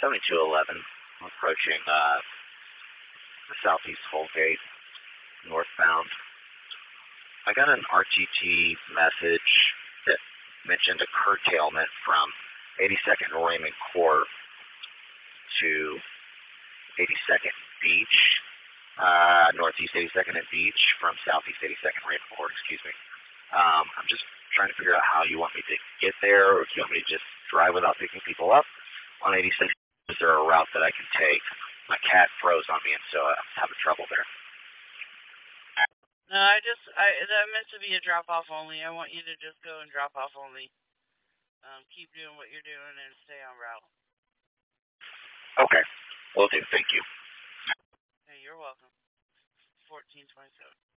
7211, approaching the southeast toll gate, northbound. I got an RTT message that mentioned a curtailment from 82nd Raymond Court to 82nd Beach, northeast 82nd and Beach from southeast 82nd Raymond Court, excuse me. I'm just trying to figure out how you want me to get there, or if you want me to just drive without picking people up on 86. Is there a route that I can take? My cat froze on me, and so I'm having trouble there. No, that meant to be a drop-off only. I want you to just go and drop off only. Keep doing what you're doing and stay on route. Okay, will do. Thank you. Hey, you're welcome. 1427.